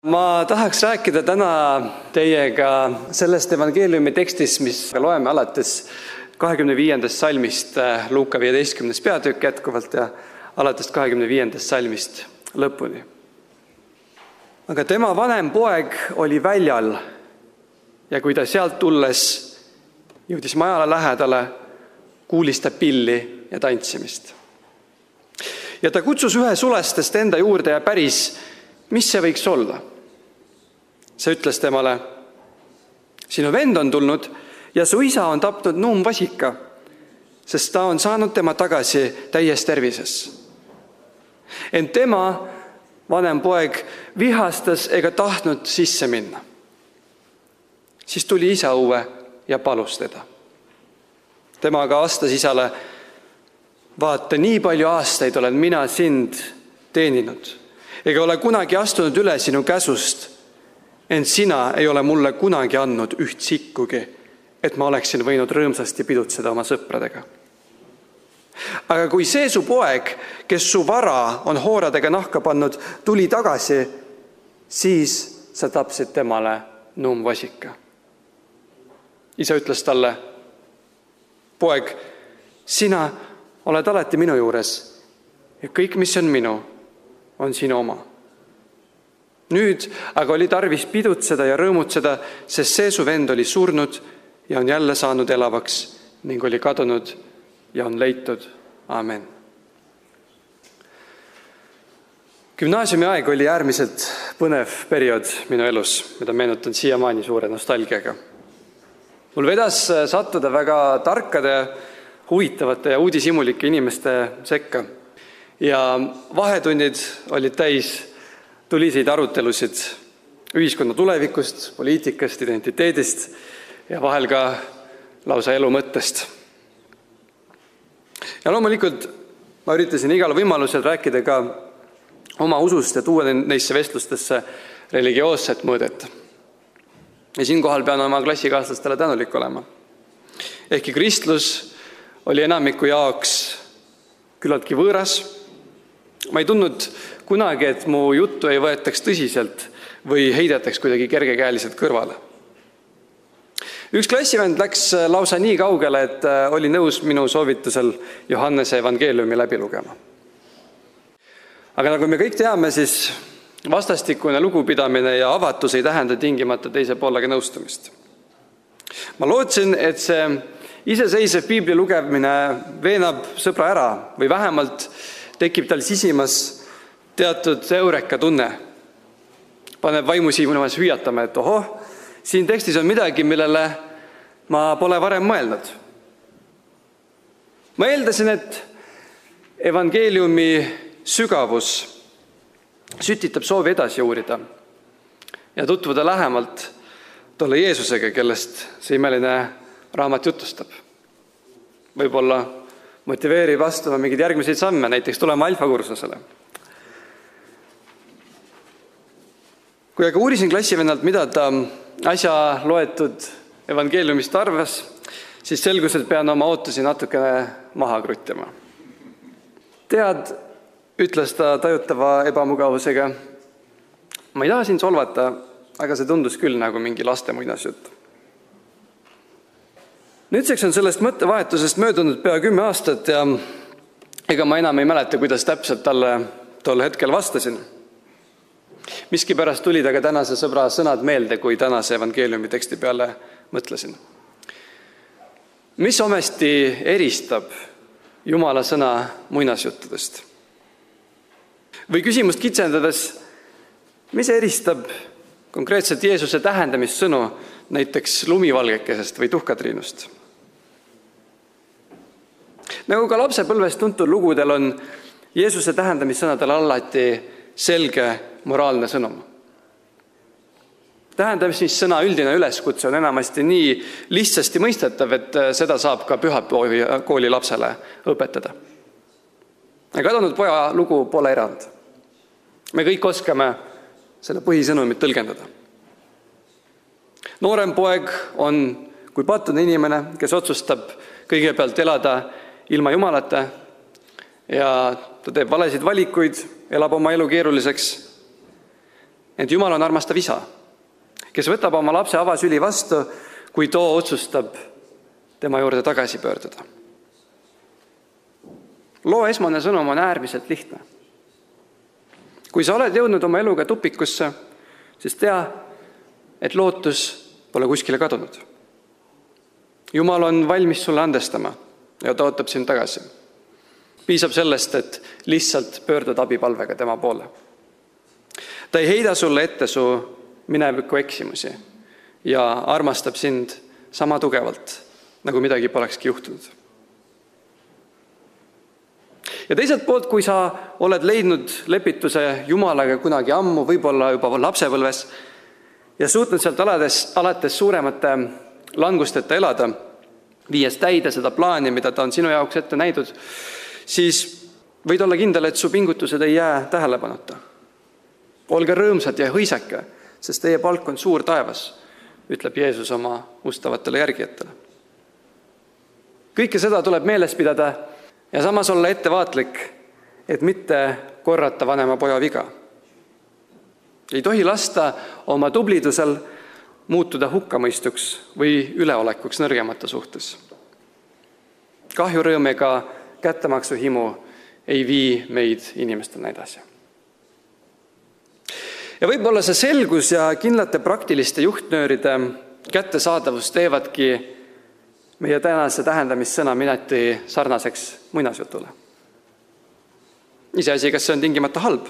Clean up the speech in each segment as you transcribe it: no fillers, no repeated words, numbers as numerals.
Ma tahaks rääkida täna teiega sellest evangeeliumi tekstist, mis loeme alates 25. salmist Luuka 15. peatükk jätkuvalt ja alates 25. salmist lõpuni. Aga tema vanem poeg oli väljal ja kui ta sealt tulles jõudis majale lähedale, kuulis ta pilli ja tantsimist. Ja ta kutsus ühe sulestest enda juurde ja päris, mis see võiks olla? See ütles temale, sinu vend on tulnud ja su isa on tapnud nuumvasika, sest ta on saanud tema tagasi täies tervises. Ent tema, vanem poeg, vihastas ega tahtnud sisse minna. Siis tuli isa õue ja palus teda. Tema aga vastas isale, vaata, nii palju aastaid olen mina sind teeninud, ega ole kunagi astunud üle sinu käsust, ent sina ei ole mulle kunagi andnud üht sikkugi, et ma oleksin võinud rõõmsasti pidutseda oma sõpradega. Aga kui see su poeg, kes su vara on hooradega nahka pannud, tuli tagasi, siis sa tapsid temale nuumvasika. Isa ütles talle, poeg, sina oled alati minu juures ja kõik, mis on minu, on sinu oma. Nüüd aga oli tarvis pidutseda ja rõõmutseda, sest see su vend oli surnud ja on jälle saanud elavaks ning oli kadunud ja on leitud. Amen. Gümnaasiumi aeg oli äärmiselt põnev periood minu elus, mida meenutan siiamaani suure nostalgiaga. Mul vedas sattuda väga tarkade, huvitavate ja uudishimulike inimeste sekka. Ja vahetunnid olid täis tuliseid arutelusid ühiskonna tulevikust, poliitikast, identiteedist ja vahel ka lausa elu mõttest. Ja loomulikult ma üritasin igal võimalusel rääkida ka oma usust ja tuua neisse vestlustesse religioosset mõõdet. Ja siinkohal pean oma klassikaaslastele tänulik olema. Ehkki kristlus oli enamiku jaoks küllaltki võõras, ma ei tundnud kunagi, et mu juttu ei võetaks tõsiselt või heidetaks kuidagi kergekäeliselt kõrvale. Üks klassivend läks lausa nii kaugele, et oli nõus minu soovitusel Johannese evangeeliumi läbi lugema. Aga nagu me kõik teame, siis vastastikune lugupidamine ja avatus ei tähenda tingimata teise poolega nõustumist. Ma lootsin, et see iseseisev piibli lugemine veenab sõbra ära või vähemalt tekib tal sisimas teatud eureka tunne. Paneb vaimusiimunemas hüüatama, et ohoh, siin tekstis on midagi, millele ma pole varem mõelnud. Ma eeldasin, et evangeeliumi sügavus sütitab soovi edasi uurida ja tutvuda lähemalt tolle Jeesusega, kellest see imeline raamat jutustab. Võib-olla motiveerib astuma mingeid järgmiseid samme, näiteks tulema alfakursusele. Kui aga uurisin klassivennalt, mida ta asja loetud evangeeliumist arvas, siis selgus, et pean oma ootusi natukene maha kruttima. Tead, ütles ta tajutava ebamugavusega, ma ei taha siin solvata, aga see tundus küll nagu mingi laste muinasjutt. Nüüdseks on sellest mõttevahetusest möödunud pea 10 aastat ja ega ma enam ei mäleta, kuidas täpselt talle tol hetkel vastasin. Miskipärast tulid aga tänase sõbra sõnad meelde, kui tänase evangeeliumi teksti peale mõtlesin. Mis omesti eristab Jumala sõna muinasjuttudest? Või küsimust kitsendades, mis eristab konkreetselt Jeesuse tähendamissõnu näiteks lumivalgekesest või tuhkatriinust? Nagu ka lapsepõlvest tuntud lugudel on Jeesuse tähendamissõnadel alati selge moraalne sõnum. Tähendamissõna üldine üleskutse on enamasti nii lihtsasti mõistetav, et seda saab ka pühakooli lapsele õpetada. Ja kadunud poja lugu pole erand. Me kõik oskame selle põhisõnumit tõlgendada. Noorem poeg on kui patune inimene, kes otsustab kõigepealt elada ilma Jumalata ja ta teeb valesid valikuid, elab oma elu keeruliseks. Ent Jumal on armastav isa, kes võtab oma lapse avasüli vastu, kui too otsustab tema juurde tagasi pöörduda. Loo esmane sõnum on äärmiselt lihtne. Kui sa oled jõudnud oma eluga tupikusse, siis tea, et lootus pole kuskile kadunud. Jumal on valmis sulle andestama ja ta ootab sind tagasi. Piisab sellest, et lihtsalt pöördud abipalvega tema poole. Ta ei heida sulle ette su mineviku eksimusi ja armastab sind sama tugevalt, nagu midagi polekski juhtunud. Ja teiselt poolt, kui sa oled leidnud lepituse Jumalaga kunagi ammu, võib-olla juba lapsepõlves, ja suutnud sealt alates suuremate langusteta elada, viies täide seda plaani, mida ta on sinu jaoks ette näidud, siis võid olla kindel, et su pingutused ei jää tähelepanuta. Olge rõõmsad ja hõisake, sest teie palk on suur taevas, ütleb Jeesus oma ustavatele järgijatele. Kõike seda tuleb meeles pidada ja samas olla ettevaatlik, et mitte korrata vanema poja viga. Ei tohi lasta oma tublidusel muutuda hukkamõistuks või üleolekuks nõrgemate suhtes. Kahjurõõm ega kättemaksu himu ei vii meid inimestena edasi. Ja võib-olla see selgus ja kindlate praktiliste juhtnööride kättesaadavus teevadki meie tänase tähendamissõna mineti sarnaseks muinasjutule. Iseasi, kas see on tingimata halb?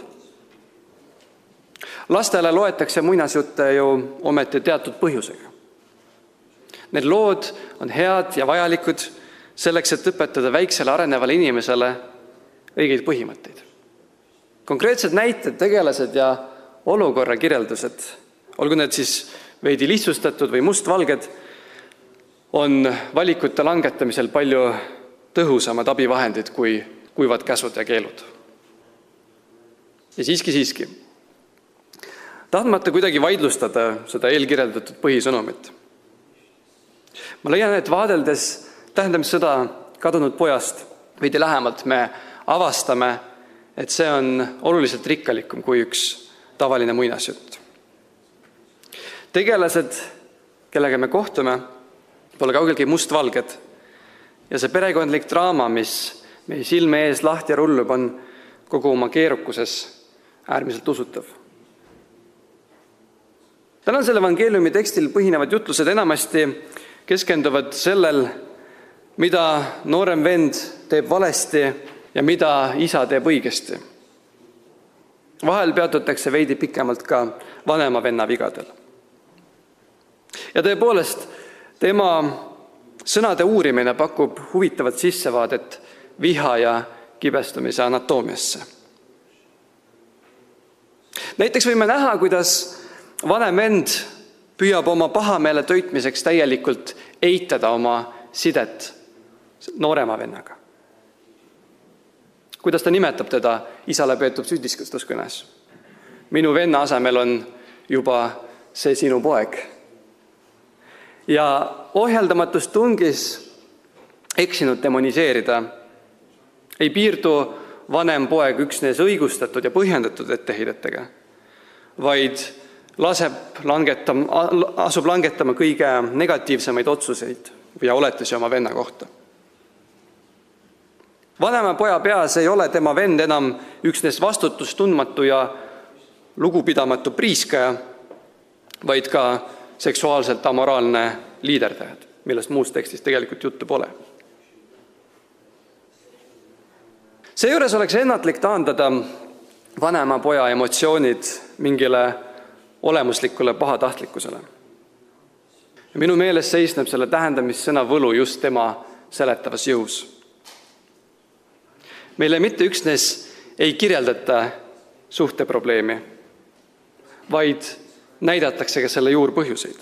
Lastele loetakse muinasjutte ju ometi teatud põhjusega. Need lood on head ja vajalikud selleks, et õpetada väiksele arenevale inimesele õigeid põhimõtteid. Konkreetsed näited, tegelased ja olukorra kirjeldused, olgu need siis veidi lihtsustatud või mustvalged, on valikute langetamisel palju tõhusamad abivahendid kui kuivad käsud ja keelud. Ja siiski. Tahtmata kuidagi vaidlustada seda eelkirjeldatud põhisõnumit. Ma leian, et vaadeldes tähendamissõda kadunud pojast veidi lähemalt me avastame, et see on oluliselt rikkalikum kui üks tavaline muinasjutt. Tegelased, kellega me kohtume, pole kaugelgi mustvalged ja see perekondlik draama, mis meie silme ees lahti rullub, on kogu oma keerukuses äärmiselt usutav. Tänasel evangeeliumi tekstil põhinevad jutlused enamasti keskenduvad sellel, mida noorem vend teeb valesti ja mida isa teeb õigesti. Vahel peatutakse veidi pikemalt ka vanema venna vigadel. Ja tõepoolest, tema sõnade uurimine pakub huvitavat sissevaadet viha ja kibestumise anatoomiasse. Näiteks võime näha, kuidas vanem vend püüab oma pahameele toitmiseks täielikult eitada oma sidet noorema vennaga. Kuidas ta nimetab teda isale peetud süüdistuskõnes. Minu venna asemel on juba see sinu poeg. Ja ohjeldamatus tungis eksinud demoniseerida ei piirdu vanem poeg üksnes õigustatud ja põhjendatud etteheidetega, vaid asub langetama kõige negatiivsemaid otsuseid ja oletusi oma venna kohta. Vanema poja peas ei ole tema vend enam üksnes vastutustundmatu ja lugupidamatu priiskaja, vaid ka seksuaalselt amoraalne liiderdajad, millest muus tekstis tegelikult juttu pole. Seejuures oleks ennatlik taandada vanema poja emotsioonid mingile olemuslikule pahatahtlikkusele. Ja minu meelest seisneb selle tähendamissõna võlu just tema seletavas jõus. Meile mitte üksnes ei kirjeldata suhteprobleemi, vaid näidatakse ka selle juurpõhjuseid.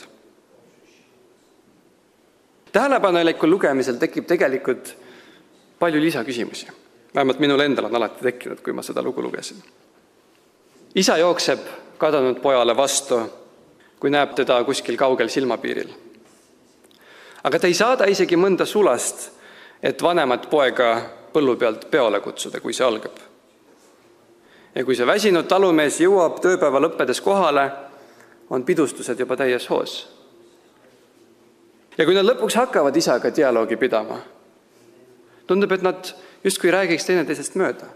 Tähelepanelikul lugemisel tekib tegelikult palju lisaküsimusi. Vähemalt minul endal on alati tekkinud, kui ma seda lugu lugesin. Isa jookseb kadunud pojale vastu, kui näeb teda kuskil kaugel silmapiiril. Aga ta ei saada isegi mõnda sulast, et vanemat poega põllu pealt peole kutsuda, kui see algab. Ja kui see väsinud talumees jõuab tööpäeva lõppedes kohale, on pidustused juba täies hoos. Ja kui nad lõpuks hakkavad isaga dialoogi pidama, tundub, et nad justkui räägiks teineteisest mööda.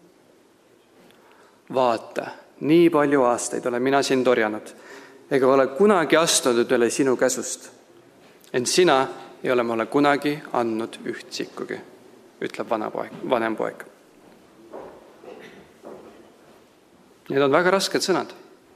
Vaata, nii palju aastaid olen mina sind orjanud, ega ole kunagi astunud üle sinu käsust. Ent sina ei ole mulle kunagi andnud üht sikkugi, ütleb vanem poeg. Need on väga rasked sõnad.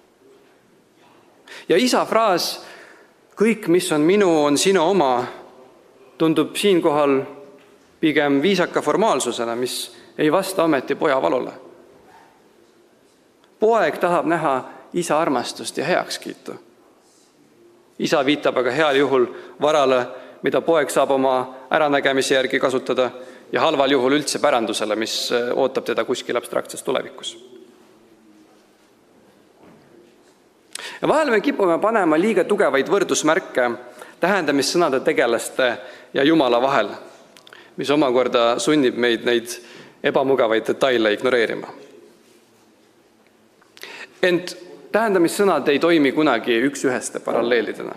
Ja isa fraas, kõik, mis on minu, on sinu oma, tundub siinkohal pigem viisaka formaalsusena, mis ei vasta ameti poja valule. Poeg tahab näha isa armastust ja heakskiitu. Isa viitab aga heal juhul varale, mida poeg saab oma äranägemise järgi kasutada ja halval juhul üldse pärandusele, mis ootab teda kuskil abstraktses tulevikus. Ja vahel me kipume panema liiga tugevaid võrdusmärke tähendamissõnade tegelaste ja Jumala vahel, mis omakorda sunnib meid neid ebamugavaid detaile ignoreerima. Ent tähendamissõnad ei toimi kunagi üks-üheste paralleelidena.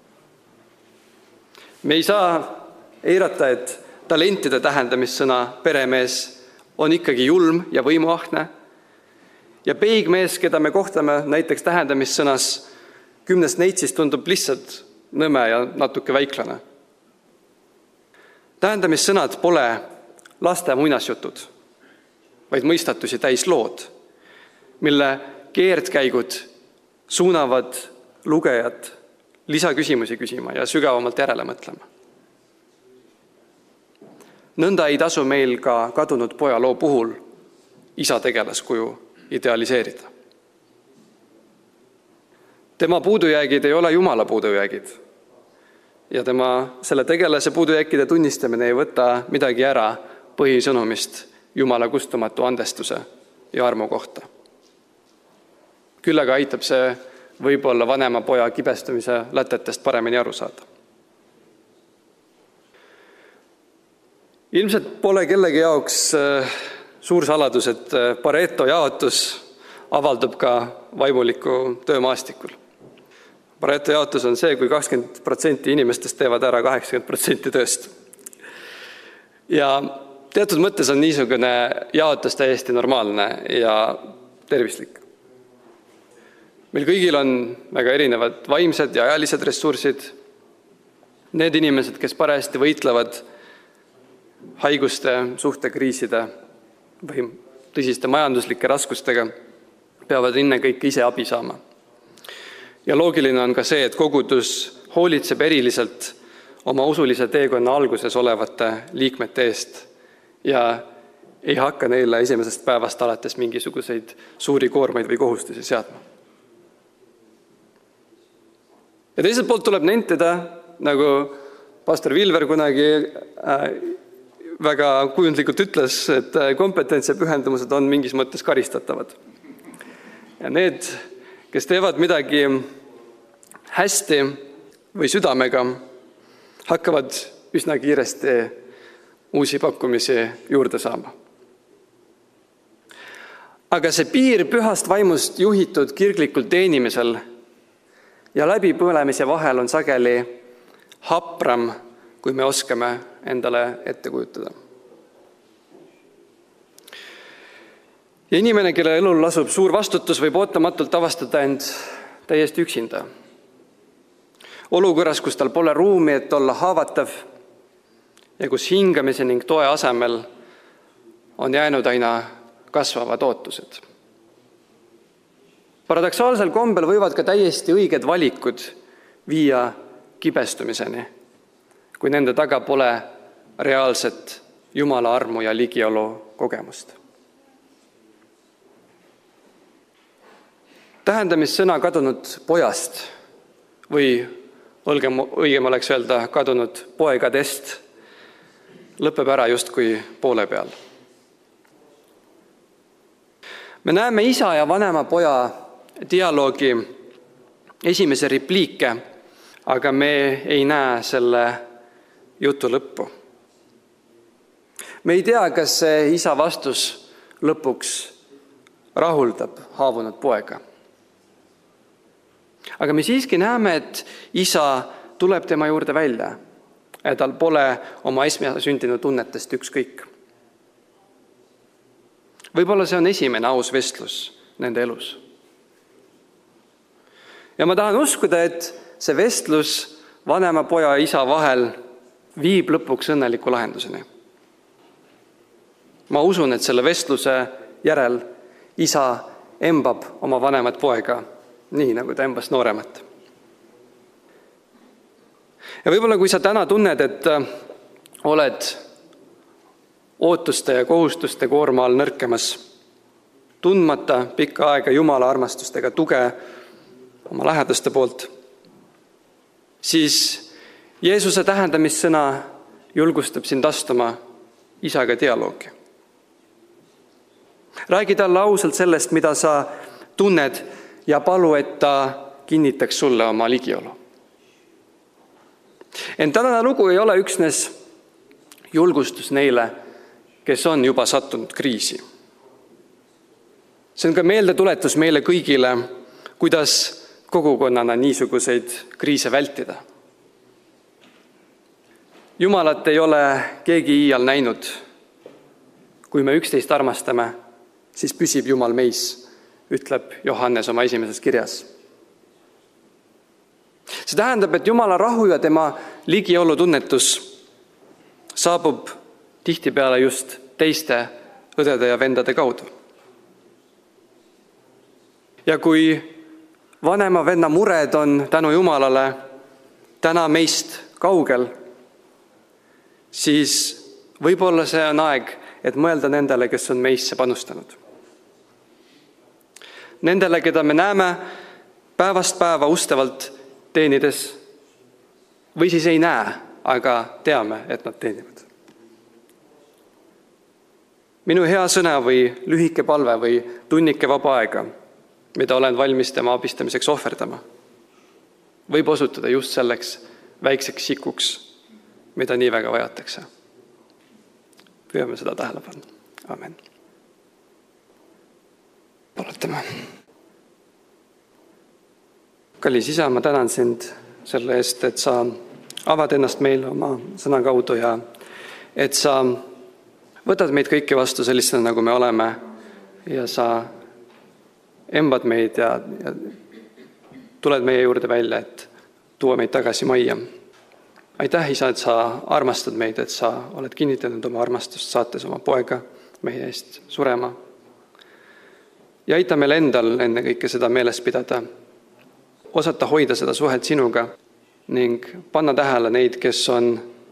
Me ei saa eirata, et talentide tähendamissõna peremees on ikkagi julm ja võimuahne ja peigmees, keda me kohtame näiteks tähendamissõnas 10 neitsist, tundub lihtsalt nõme ja natuke väiklane. Tähendamissõnad pole laste muinasjutud, vaid mõistatusi täis lood, mille keerdkäigud suunavad lugejad lisaküsimusi küsima ja sügavamalt järele mõtlema. Nõnda ei tasu meil ka kadunud poja loo puhul isa tegelaskuju idealiseerida. Tema puudujäägid ei ole Jumala puudujäägid ja selle tegelase puudujääkide tunnistamine ei võta midagi ära põhisõnumist Jumala kustumatu andestuse ja armu kohta. Küll aga aitab see võib-olla vanema poja kibestumise lätetest paremini aru saada. Ilmselt pole kellegi jaoks suur saladus, et Pareto jaotus avaldub ka vaimuliku töömaastikul. Pareto jaotus on see, kui 20% inimestest teevad ära 80% tööst. Ja teatud mõttes on niisugune jaotus täiesti normaalne ja tervislik. Meil kõigil on väga erinevad vaimsed ja ajalised ressursid. Need inimesed, kes parajasti võitlevad haiguste, suhtekriiside või tõsiste majanduslike raskustega, peavad ennekõike ise abi saama. Ja loogiline on ka see, et kogudus hoolitseb eriliselt oma usulise teekonna alguses olevate liikmete eest ja ei hakka neile esimesest päevast alates mingisuguseid suuri koormaid või kohustusi seadma. Ja teiselt poolt tuleb nentida, nagu pastor Vilver kunagi väga kujundlikult ütles, et kompetents ja pühendumused on mingis mõttes karistatavad. Ja need, kes teevad midagi hästi või südamega, hakkavad üsna kiiresti uusi pakkumisi juurde saama. Aga see piir pühast vaimust juhitud kirglikul teenimisel ja läbipõlemise vahel on sageli hapram, kui me oskame endale ette kujutada. Ja inimene, kelle elul lasub suur vastutus, võib ootamatult avastada end täiesti üksinda. Olukorras, kus tal pole ruumi, et olla haavatav ja kus hingamise ning toe asemel on jäänud aina kasvavad ootused. Paradoksaalsel kombel võivad ka täiesti õiged valikud viia kibestumiseni, kui nende taga pole reaalset Jumala armu ja ligiolu kogemust. Tähendamissõna kadunud pojast või õigem oleks öelda kadunud poegadest lõpeb ära justkui poole peal. Me näeme isa ja vanema poja dialoogi esimese repliike, aga me ei näe selle jutu lõppu. Me ei tea, kas see isa vastus lõpuks rahuldab haavunud poega. Aga me siiski näeme, et isa tuleb tema juurde välja ja tal pole oma esmasündinud tunnetest ükskõik. Võib-olla see on esimene aus vestlus nende elus. Ja ma tahan uskuda, et see vestlus vanema poja ja isa vahel viib lõpuks õnneliku lahenduseni. Ma usun, et selle vestluse järel isa embab oma vanemat poega, nii nagu ta embas nooremat. Ja võib-olla kui sa täna tunned, et oled ootuste ja kohustuste koorma all nõrkemas, tundmata pikka aega Jumala armastust ega tuge oma lähedaste poolt, siis Jeesuse tähendamissõna julgustab sind astuma isaga dialoogi. Räägi talle ausalt sellest, mida sa tunned ja palu, et ta kinnitaks sulle oma ligiolu. Ent tänane lugu ei ole üksnes julgustus neile, kes on juba sattunud kriisi. See on ka meeldetuletus meile kõigile, kuidas kogukonnana niisuguseid kriise vältida. Jumalat ei ole keegi iial näinud. Kui me üksteist armastame, siis püsib Jumal meis, ütleb Johannes oma esimeses kirjas. See tähendab, et Jumala rahu ja tema ligiolu tunnetus saabub tihtipeale just teiste õdede ja vendade kaudu. Ja kui vanema venna mured on tänu Jumalale täna meist kaugel, siis võib-olla see on aeg, et mõelda nendele, kes on meisse panustanud. Nendele, keda me näeme päevast päeva ustavalt teenides või siis ei näe, aga teame, et nad teenivad. Minu hea sõna või lühike palve või tunnike vaba aega, mida olen valmis tema abistamiseks ohverdama, võib osutuda just selleks väikseks sikuks, mida nii väga vajatakse. Püüame seda tähele panna. Amen. Palutame. Kallis isa, ma tänan sind selle eest, et sa avad ennast meile oma sõna kaudu ja et sa võtad meid kõiki vastu sellistena, nagu me oleme ja sa embad meid ja tuled meie juurde välja, et tuua meid tagasi majja. Aitäh, isa, et sa armastad meid, et sa oled kinnitanud oma armastust, saates oma poega meie eest surema. Ja aita meil endal enne kõike seda meeles pidada, osata hoida seda suhet sinuga ning panna tähele neid, kes on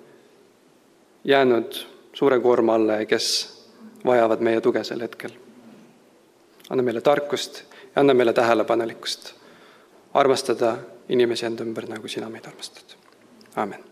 jäänud suure koorma alla ja kes vajavad meie tuge sel hetkel. Anna meile tarkust ja anna meile tähelepanelikkust armastada inimesi enda ümber, nagu sina meid armastad. Amen.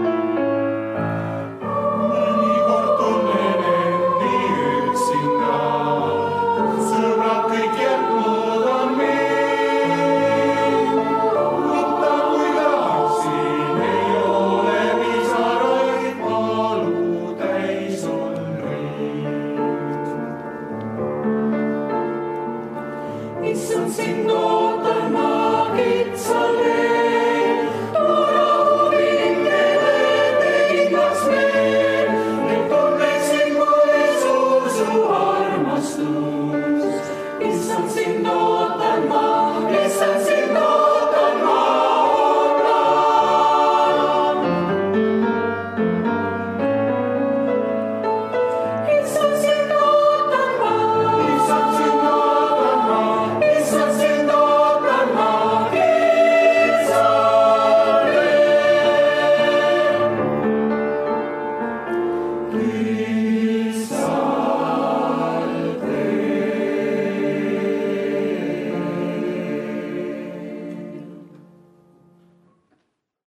Mõnikord tunnen end nii üksinda. issand, sind ootan ma kitsal